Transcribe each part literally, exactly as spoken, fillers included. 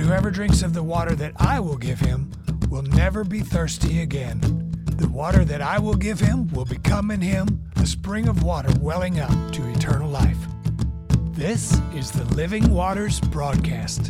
whoever drinks of the water that I will give him will never be thirsty again. The water that I will give him will become in him a spring of water welling up to eternal life. This is the Living Waters broadcast.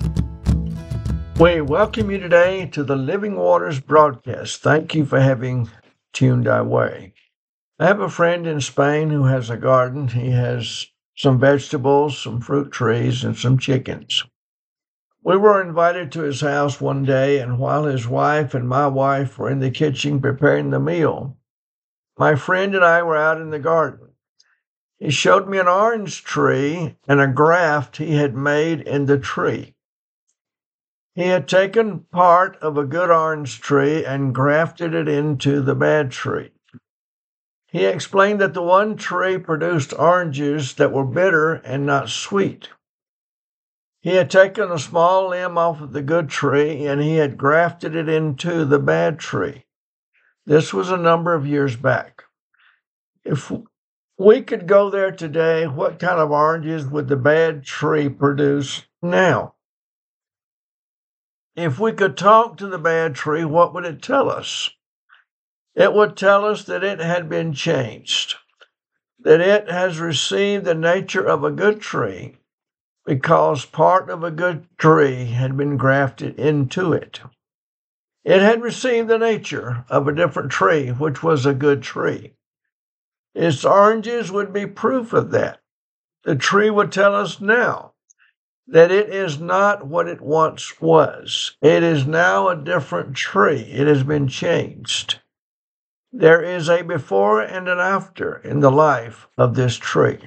We welcome you today to the Living Waters broadcast. Thank you for having tuned our way. I have a friend in Spain who has a garden. He has some vegetables, some fruit trees, and some chickens. We were invited to his house one day, and while his wife and my wife were in the kitchen preparing the meal, my friend and I were out in the garden. He showed me an orange tree and a graft he had made in the tree. He had taken part of a good orange tree and grafted it into the bad tree. He explained that the one tree produced oranges that were bitter and not sweet. He had taken a small limb off of the good tree and he had grafted it into the bad tree. This was a number of years back. If we could go there today, what kind of oranges would the bad tree produce now? If we could talk to the bad tree, what would it tell us? It would tell us that it had been changed, that it has received the nature of a good tree because part of a good tree had been grafted into it. It had received the nature of a different tree, which was a good tree. Its oranges would be proof of that. The tree would tell us now that it is not what it once was. It is now a different tree. It has been changed. There is a before and an after in the life of this tree.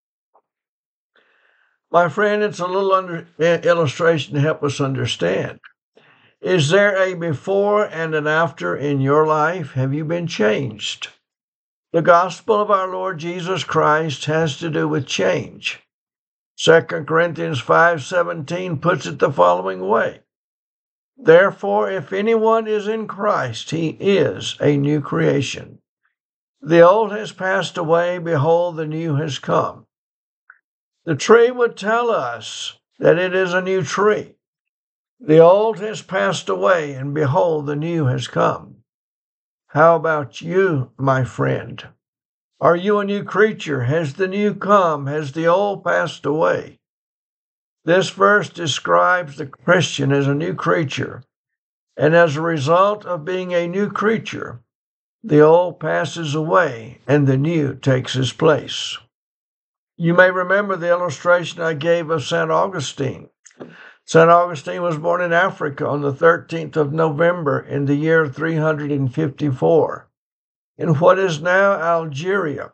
My friend, it's a little under, illustration to help us understand. Is there a before and an after in your life? Have you been changed? The gospel of our Lord Jesus Christ has to do with change. Second Corinthians five seventeen puts it the following way. Therefore, if anyone is in Christ, he is a new creation. The old has passed away, behold, the new has come. The tree would tell us that it is a new tree. The old has passed away, and behold, the new has come. How about you, my friend? Are you a new creature? Has the new come? Has the old passed away? This verse describes the Christian as a new creature, and as a result of being a new creature, the old passes away and the new takes its place. You may remember the illustration I gave of Saint Augustine. Saint Augustine was born in Africa on the thirteenth of November in the year three hundred fifty-four, in what is now Algeria.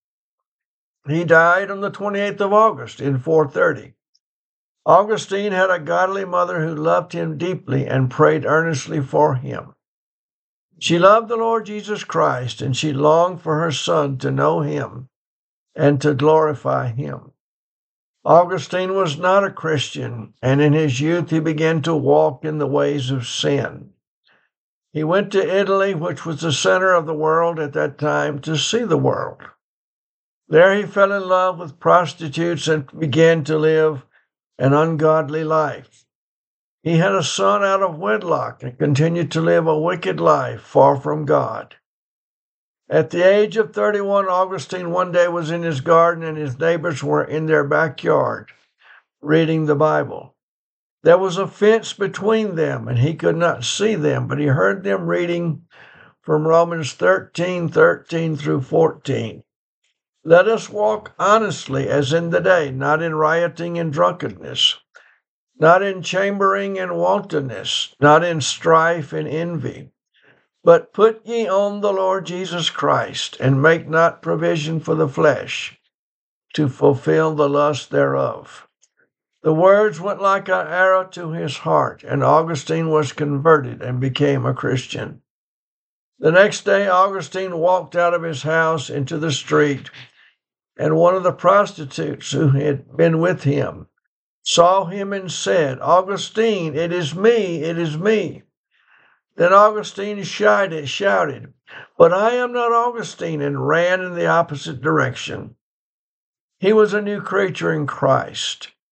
He died on the twenty-eighth of August in four thirty. Augustine had a godly mother who loved him deeply and prayed earnestly for him. She loved the Lord Jesus Christ, and she longed for her son to know him and to glorify him. Augustine was not a Christian, and in his youth he began to walk in the ways of sin. He went to Italy, which was the center of the world at that time, to see the world. There he fell in love with prostitutes and began to live an ungodly life. He had a son out of wedlock and continued to live a wicked life far from God. At the age of thirty-one, Augustine one day was in his garden and his neighbors were in their backyard reading the Bible. There was a fence between them and he could not see them, but he heard them reading from Romans thirteen, thirteen through fourteen. Let us walk honestly as in the day, not in rioting and drunkenness, not in chambering and wantonness, not in strife and envy. But put ye on the Lord Jesus Christ, and make not provision for the flesh to fulfill the lust thereof. The words went like an arrow to his heart, and Augustine was converted and became a Christian. The next day, Augustine walked out of his house into the street, and one of the prostitutes who had been with him saw him and said, Augustine, it is me, it is me. Then Augustine shouted, shouted, but I am not Augustine, and ran in the opposite direction. He was a new creature in Christ.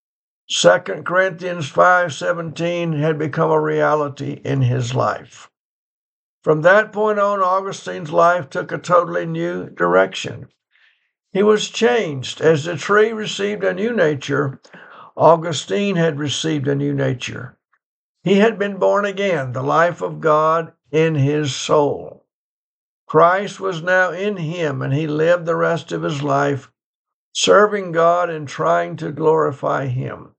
Second Corinthians five seventeen had become a reality in his life. From that point on, Augustine's life took a totally new direction. He was changed. As the tree received a new nature, Augustine had received a new nature. He had been born again, the life of God in his soul. Christ was now in him, and he lived the rest of his life serving God and trying to glorify him.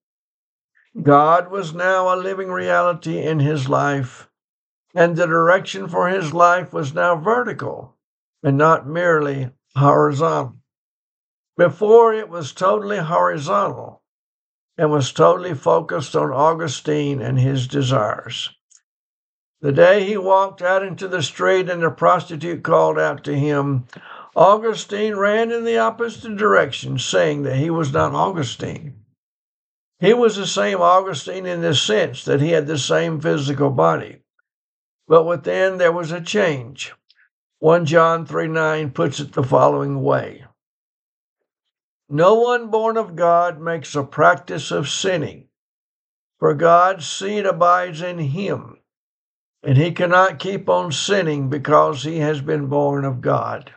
God was now a living reality in his life, and the direction for his life was now vertical and not merely horizontal. Before, it was totally horizontal and was totally focused on Augustine and his desires. The day he walked out into the street and the prostitute called out to him, Augustine ran in the opposite direction, saying that he was not Augustine. He was the same Augustine in the sense that he had the same physical body, but within there was a change. First John three nine puts it the following way. No one born of God makes a practice of sinning, for God's seed abides in him, and he cannot keep on sinning because he has been born of God.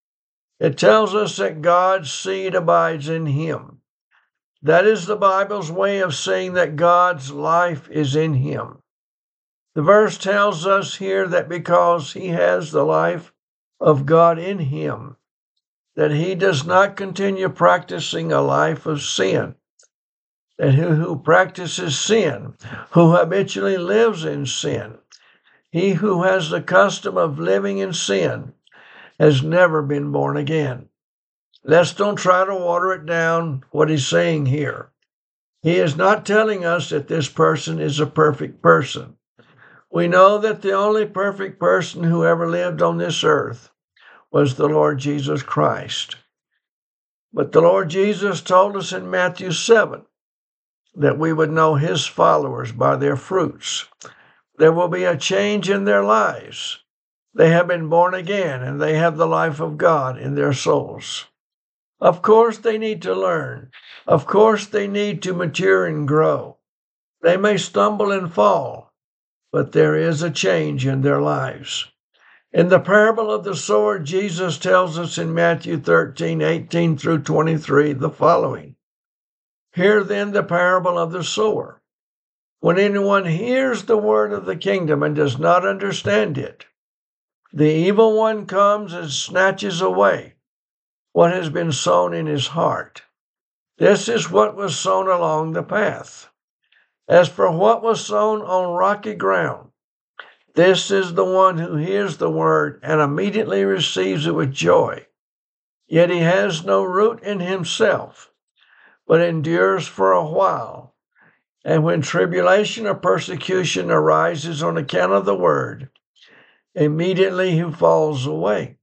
It tells us that God's seed abides in him. That is the Bible's way of saying that God's life is in him. The verse tells us here that because he has the life of God in him, that he does not continue practicing a life of sin. That he who practices sin, who habitually lives in sin, he who has the custom of living in sin, has never been born again. Let's don't try to water it down what he's saying here. He is not telling us that this person is a perfect person. We know that the only perfect person who ever lived on this earth was the Lord Jesus Christ. But the Lord Jesus told us in Matthew seven that we would know his followers by their fruits. There will be a change in their lives. They have been born again, and they have the life of God in their souls. Of course, they need to learn. Of course, they need to mature and grow. They may stumble and fall, but there is a change in their lives. In the parable of the sower, Jesus tells us in Matthew thirteen, eighteen through twenty-three the following. Hear then the parable of the sower. When anyone hears the word of the kingdom and does not understand it, the evil one comes and snatches away what has been sown in his heart. This is what was sown along the path. As for what was sown on rocky ground, this is the one who hears the word and immediately receives it with joy. Yet he has no root in himself, but endures for a while. And when tribulation or persecution arises on account of the word, immediately he falls away.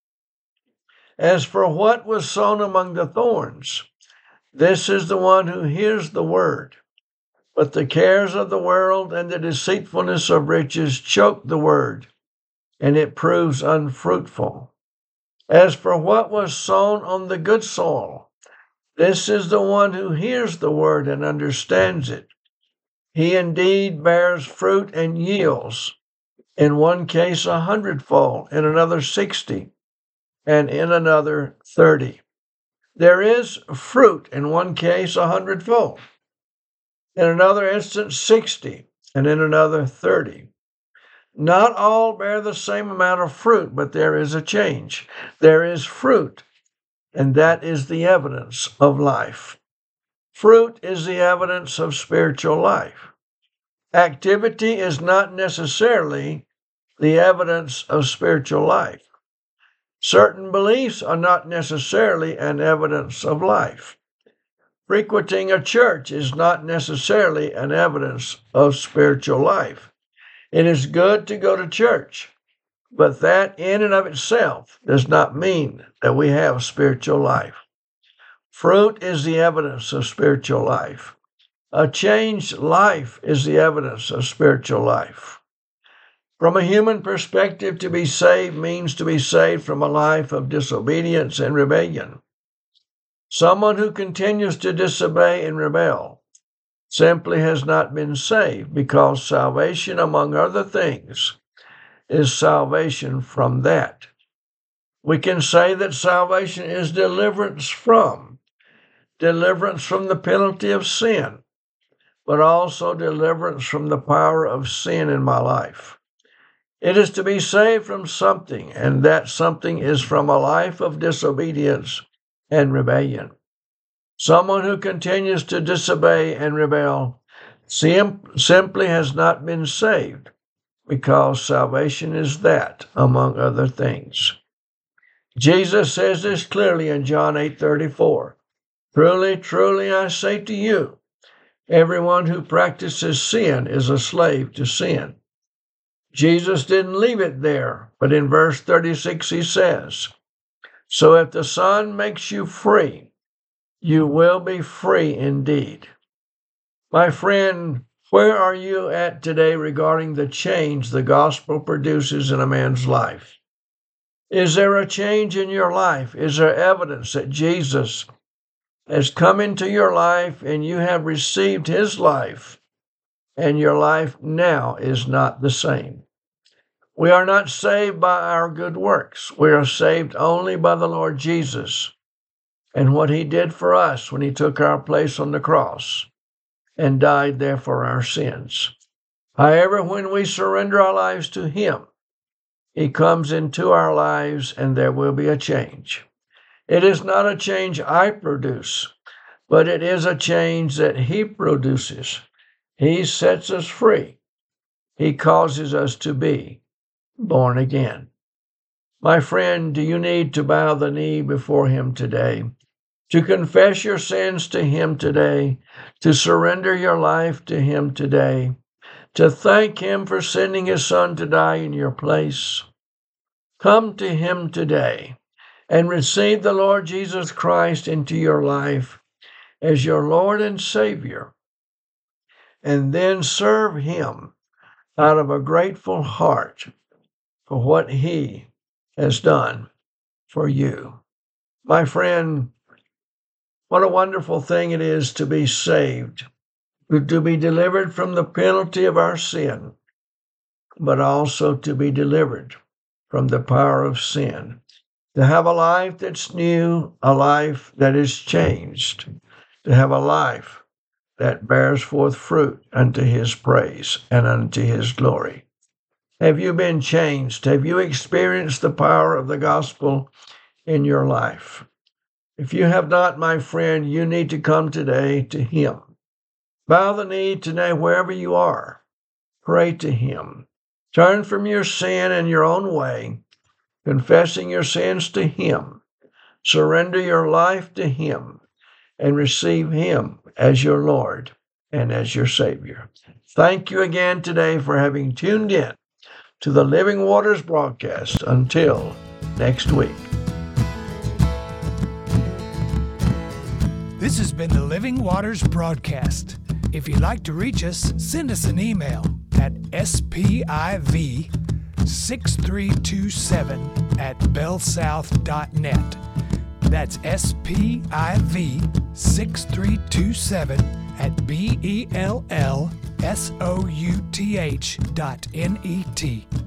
As for what was sown among the thorns, this is the one who hears the word, but the cares of the world and the deceitfulness of riches choke the word, and it proves unfruitful. As for what was sown on the good soil, this is the one who hears the word and understands it. He indeed bears fruit and yields, in one case a hundredfold, in another sixty, and in another thirty. There is fruit, in one case a hundredfold, in another instance sixty, and in another thirty. Not all bear the same amount of fruit, but there is a change. There is fruit, and that is the evidence of life. Fruit is the evidence of spiritual life. Activity is not necessarily the evidence of spiritual life. Certain beliefs are not necessarily an evidence of life. Frequenting a church is not necessarily an evidence of spiritual life. It is good to go to church, but that in and of itself does not mean that we have spiritual life. Fruit is the evidence of spiritual life. A changed life is the evidence of spiritual life. From a human perspective, to be saved means to be saved from a life of disobedience and rebellion. Someone who continues to disobey and rebel simply has not been saved, because salvation, among other things, is salvation from that. We can say that salvation is deliverance from, deliverance from the penalty of sin, but also deliverance from the power of sin in my life. It is to be saved from something, and that something is from a life of disobedience and rebellion. Someone who continues to disobey and rebel sim- simply has not been saved, because salvation is that, among other things. Jesus says this clearly in John eight thirty-four. Truly, truly, I say to you, everyone who practices sin is a slave to sin. Jesus didn't leave it there, but in verse thirty-six he says, so if the Son makes you free, you will be free indeed. My friend, where are you at today regarding the change the gospel produces in a man's life? Is there a change in your life? Is there evidence that Jesus has come into your life and you have received his life, and your life now is not the same? We are not saved by our good works. We are saved only by the Lord Jesus and what he did for us when he took our place on the cross and died there for our sins. However, when we surrender our lives to him, he comes into our lives and there will be a change. It is not a change I produce, but it is a change that he produces. He sets us free. He causes us to be born again. My friend, do you need to bow the knee before him today, to confess your sins to him today, to surrender your life to him today, to thank him for sending his Son to die in your place? Come to him today and receive the Lord Jesus Christ into your life as your Lord and Savior, and then serve him out of a grateful heart for what he has done for you. My friend, what a wonderful thing it is to be saved, to be delivered from the penalty of our sin, but also to be delivered from the power of sin, to have a life that's new, a life that is changed, to have a life that bears forth fruit unto his praise and unto his glory. Have you been changed? Have you experienced the power of the gospel in your life? If you have not, my friend, you need to come today to him. Bow the knee today wherever you are. Pray to him. Turn from your sin and your own way, confessing your sins to him. Surrender your life to him and receive him as your Lord and as your Savior. Thank you again today for having tuned in to the Living Waters broadcast. Until next week. This has been the Living Waters broadcast. If you'd like to reach us, send us an email at S P I V six three two seven at bellsouth dot net. That's S P I V six three two seven at B E L L S O U T H dot N E T.